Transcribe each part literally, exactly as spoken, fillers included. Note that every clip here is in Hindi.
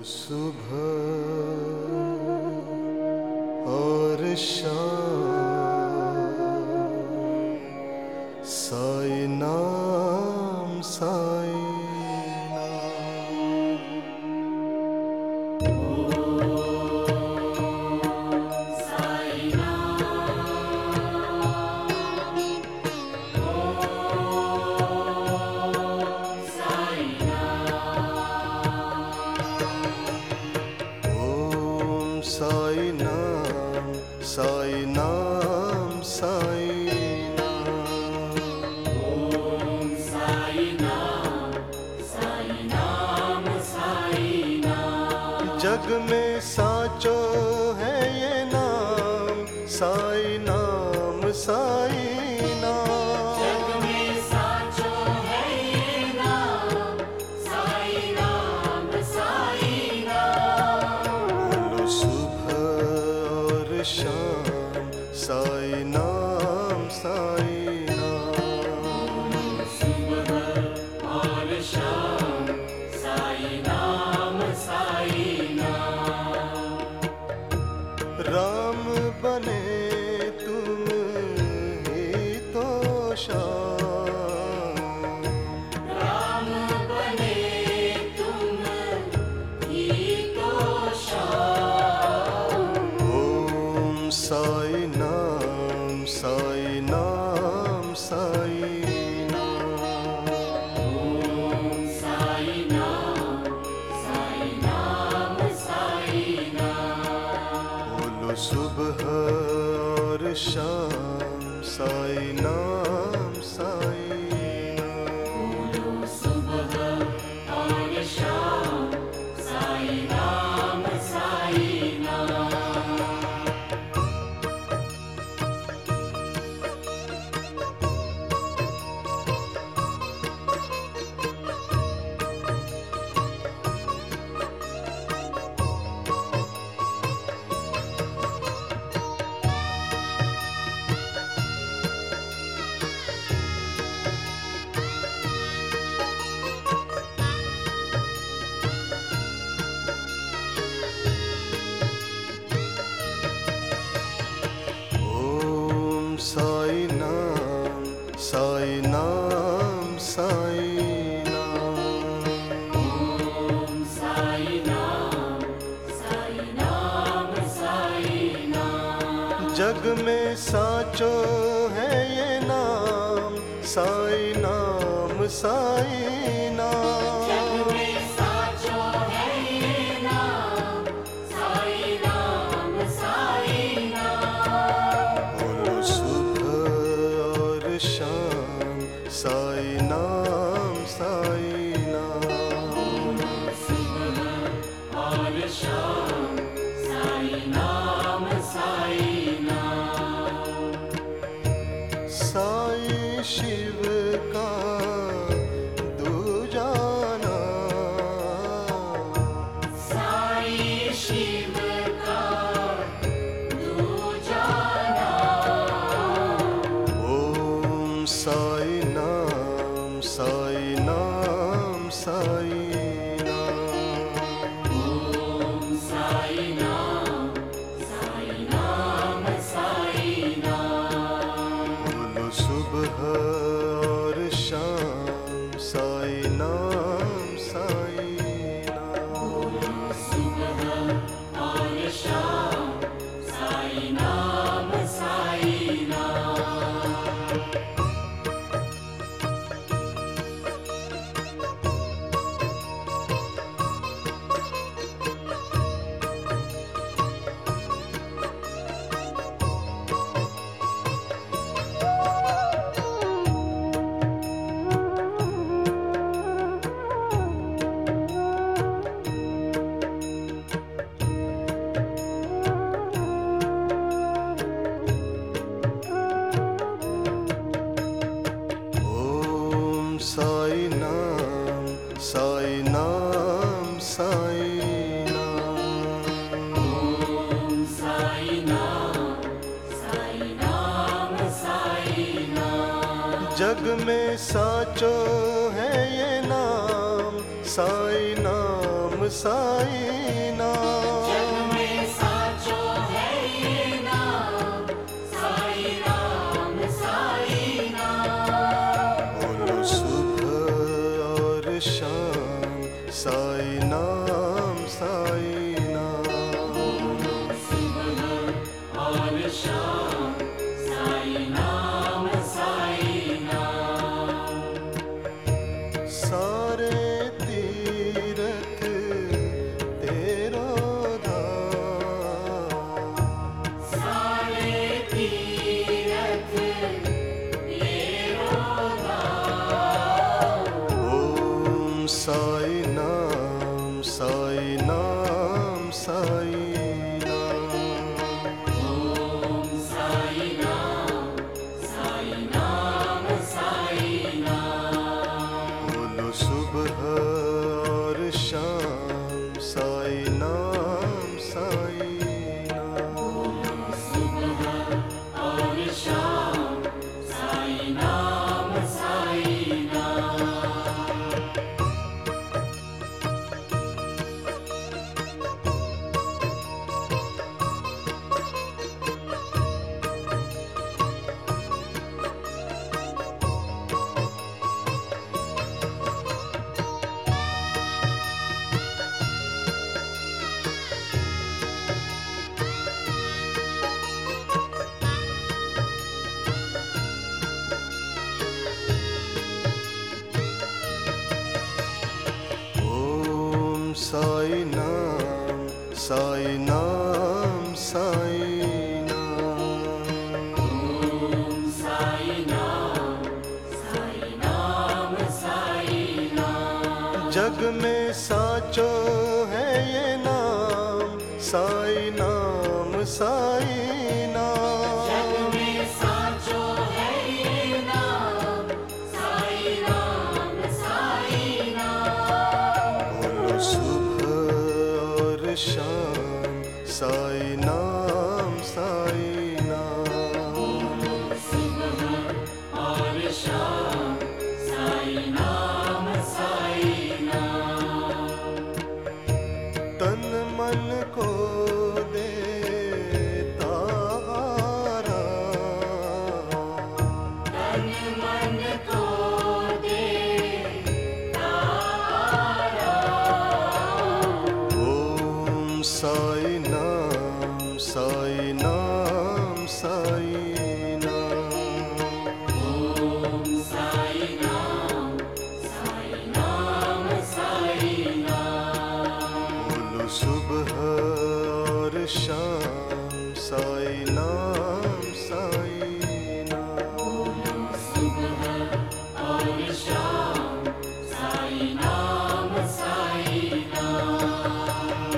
सुबह और शाम साई नाम साई साई नाम साई नाम साई नाम ओम साई नाम साई नाम साई नाम। जग में साचो है ये नाम साई नाम साई नाम। जग में साचो है ये नाम साई नाम साई नाम। बोलो सुबह और शाम साई नाम साई नाम। सुबह और शाम साई नाम साई नाम। राम बने तुम ही तो शाम। राम बने तुम ही तो शाम। ओम साई नाम साई नाम साई नाम। ओम साई नाम साई नाम साई नाम। बोलो सुबह और शाम साई नाम साई नाम। बोलो सुबह और शाम साई नाम साई नाम। ओम साई नाम साई नाम साई नाम। ओम साई नाम साई नाम साई नाम। जग में साचो है ये नाम साई नाम साई नाम। जग में साचो है ये नाम साई नाम साई नाम। बोलो सुबह और शाम साई नाम साई नाम। सुबह और शाम साई नाम साई नाम। साई शिव का दूजा नाम। साई शिव का दूजा नाम। ओम साई नाम साई नाम साई नाम। ओम साई नाम साई नाम साई नाम। बोलो सुबह और शाम साई नाम साई नाम। सुबह और शाम साई नाम साई नाम। ओम साई नाम साई नाम साई नाम। ओम साई नाम साई नाम साई नाम। जग में साचो है ये नाम साई नाम साई नाम। जग में साचो है ये नाम, साई नाम साई नाम। बोलो सुबह और शाम साई नाम साई नाम। सुबह और शाम साई नाम साई नाम। सारे तीरथ तेरो धाम, सारे तीरथ तेरो धाम। ओम साई नाम साई नाम साई नाम। ओम साई नाम साई नाम साई नाम। बोलो सुबह और शाम साई नाम साई नाम। सुबह और शाम साई नाम साई नाम। ओम साई नाम साई नाम साई नाम। ओम साई नाम साई नाम साई नाम। जग में साचो है ये नाम साई नाम साई जग नाम। में साचो है ये नाम, साई नाम साई नाम। बोलो सुबह और शाम साई नाम साई नाम। सुबह और शाम साई नाम साई नाम। तन मन को देता आराम, तन मन को देता आराम। ओम साई नाम साई नाम साई नाम। ओम साई नाम साई नाम साई नाम। बोलो सुबह और शाम साई नाम साई नाम। सुबह और शाम साई नाम साई नाम।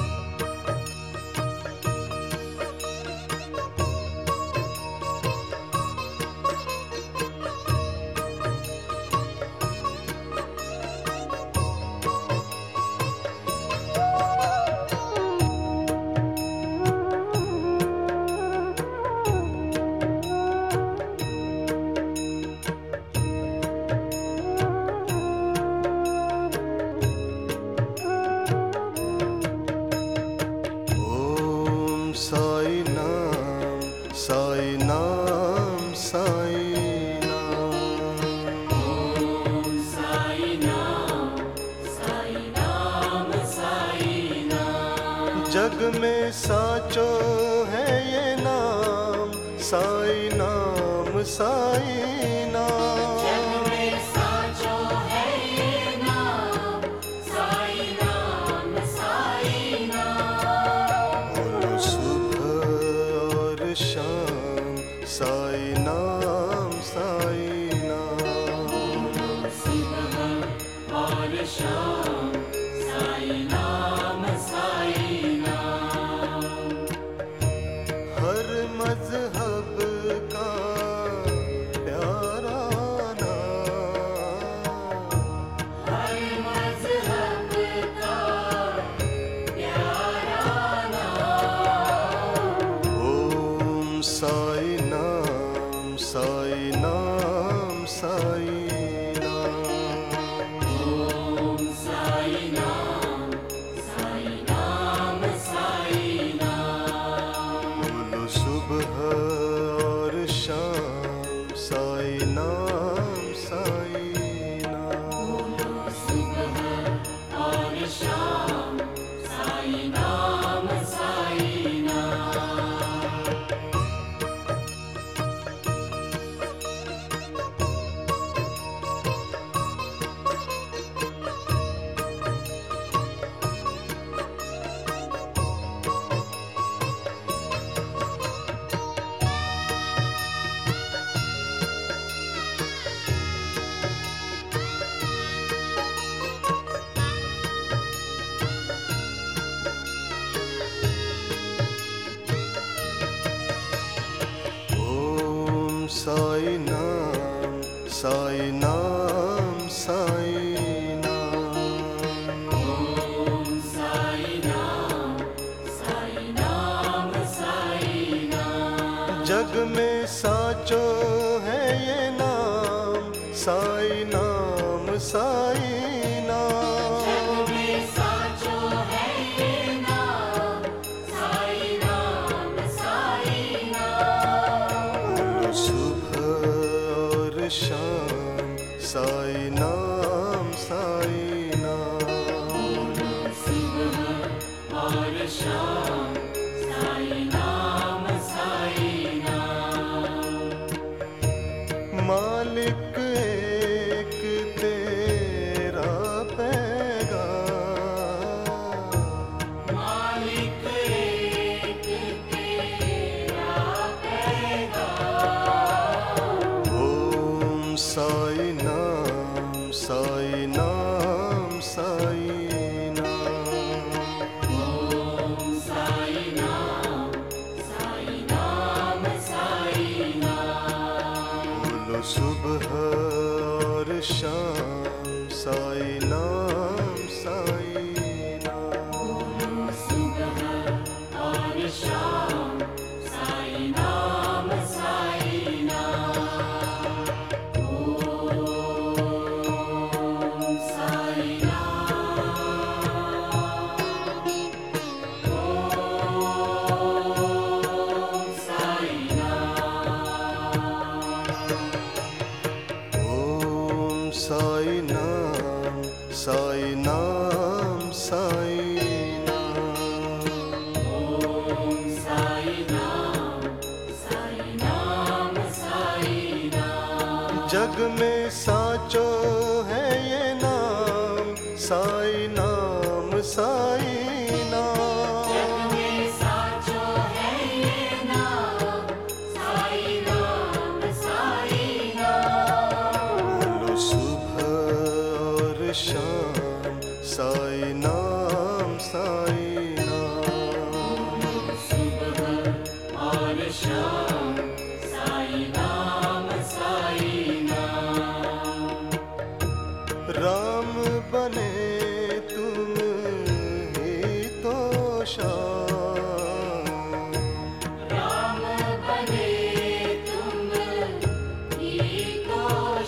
ओम साई नाम साई नाम साई नाम। ओम साई नाम साई नाम साई नाम। जग में साचो है ये नाम साई नाम साई जग नाम। में साचो है ये नाम, साई नाम साई नाम। बोलो सुबह और शाम साई नाम साई नाम। सुबह और शाम साई नाम साई नाम। हर मजहब का प्यारा नाम, हर मज़हब का प्यारा नाम। ओम साई नाम साई नाम साई नाम। ओम साई नाम साई नाम साई नाम साई नाम। ओम साई नाम साई नाम साई नाम। जग में साचो है ये नाम साई नाम साई नाम। जग में साचो है ये नाम साई नाम साई नाम। बोलो सुबह और शाम साई नाम साई नाम। सुबह और शाम साई नाम साई नाम। मालिक एक तेरा पैगाम। मालिक एक तेरा पैगाम। ओम साई नाम साई नाम साई नाम। ओम साई नाम साई नाम साई नाम। बोलो सुबह और शाम साई नाम साई नाम। सुबह और शाम साई नाम साई नाम। ओम साई ओम साई नाम साई नाम साई नाम। ओम साई नाम साई नाम साई नाम। जग में साचो है ये नाम साई नाम साई नाम। जग में साचो है ये नाम साई नाम साई नाम। बोलो सुबह और शाम साई नाम साई नाम। सुबह और शाम साई नाम साई नाम। राम बने तुम ही तो शाम। राम बने तुम ही तो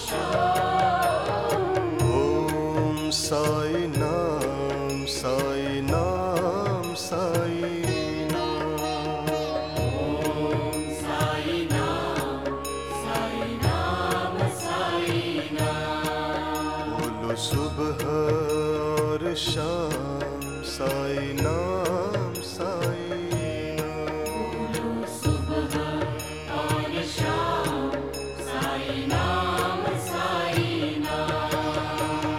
शाम। ओम साई नाम साई नाम साई नाम। ओम साई नाम साई नाम साई नाम। बोलो सुबह और शाम साई नाम साई नाम। सुबह और शाम साई नाम साई नाम।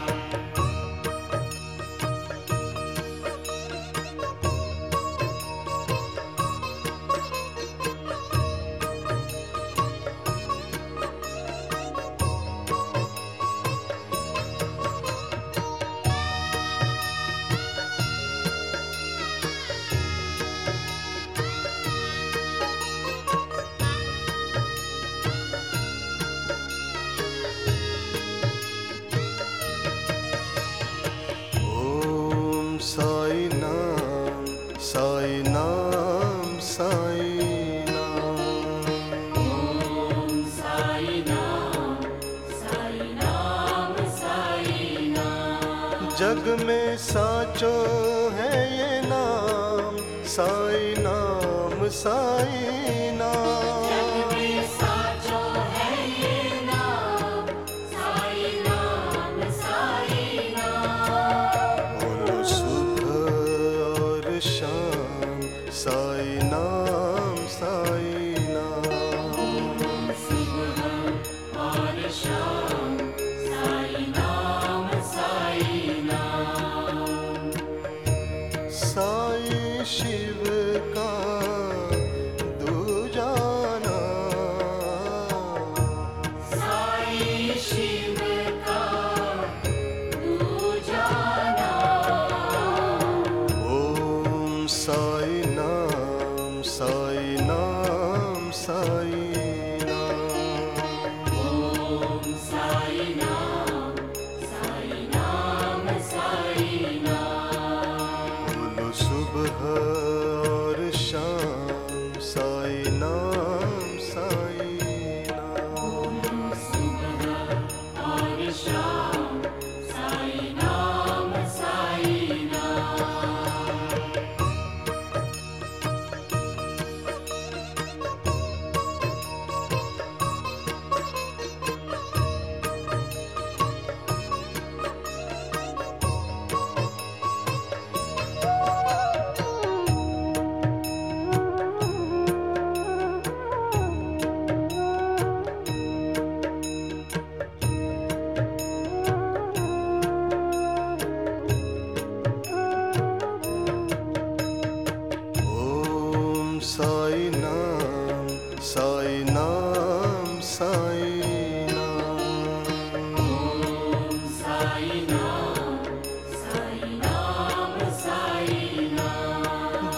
ओम साई नाम साई नाम साई नाम। ओम साई नाम साई नाम साई नाम। जग में साचो है ये नाम साई नाम साई नाम। जग में साचो है ये नाम साई नाम साई नाम। बोलो सुबह और शाम साई नाम साई नाम। सुबह और शाम साई नाम साई नाम। साई शिव का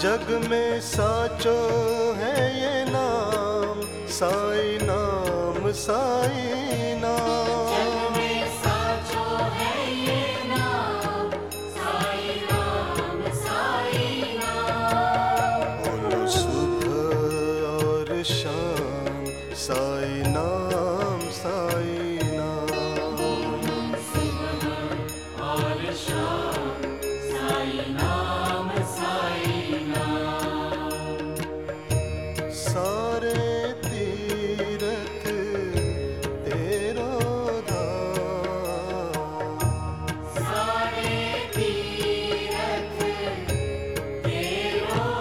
जग में साचो है ये नाम, साई नाम साई नाम। जग में साचो है ये नाम, साई नाम साई नाम। बोलो सुबह और शाम, साई नाम साई नाम। सुबह और शाम, साई नाम साई नाम। सारे तीरथ तेरो धाम, सारे तीरथ तेरो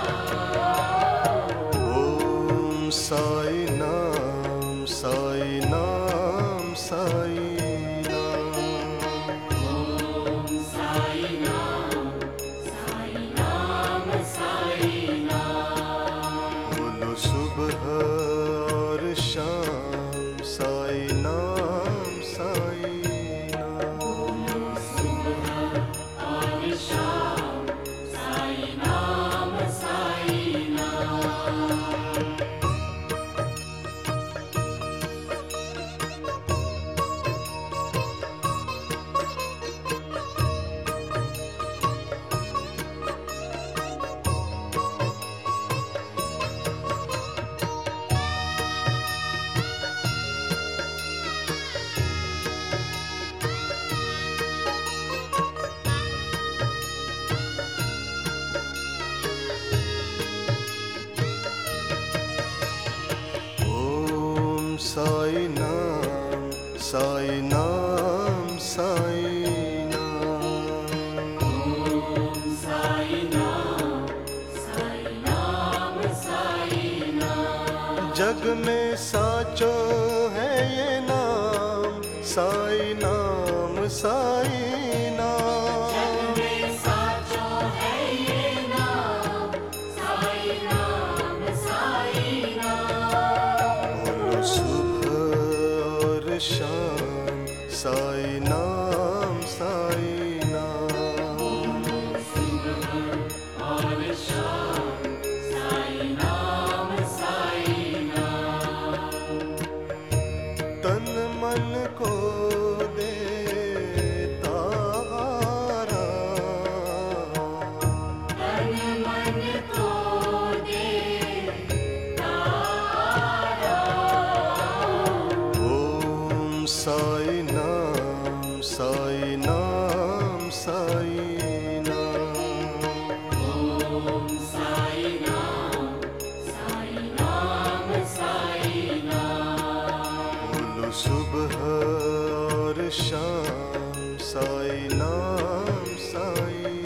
नाम। ओम साई नाम साई नाम साई नाम। ओम साई नाम, साई नाम साई नाम। बोलो सुबह और शाम, साई नाम साई नाम। सुबह और शाम, साई नाम साई नाम। ओम साई नाम साई नाम साई नाम। ओम साई नाम, साई नाम साई नाम। जग में साचो है ये नाम, साई नाम साई नाम। जग में साचो है ये नाम, साई नाम साई नाम। बोलो सुबह और शाम, साई नाम साई नाम। सुबह और शाम, साई नाम साई नाम। तन मन को दे तारा, तन मन को दे तारा। ओम साई नाम साई नाम साई नाम। ओम साई नाम, साई नाम साई नाम। बोलो सुबह और शाम, साई नाम साई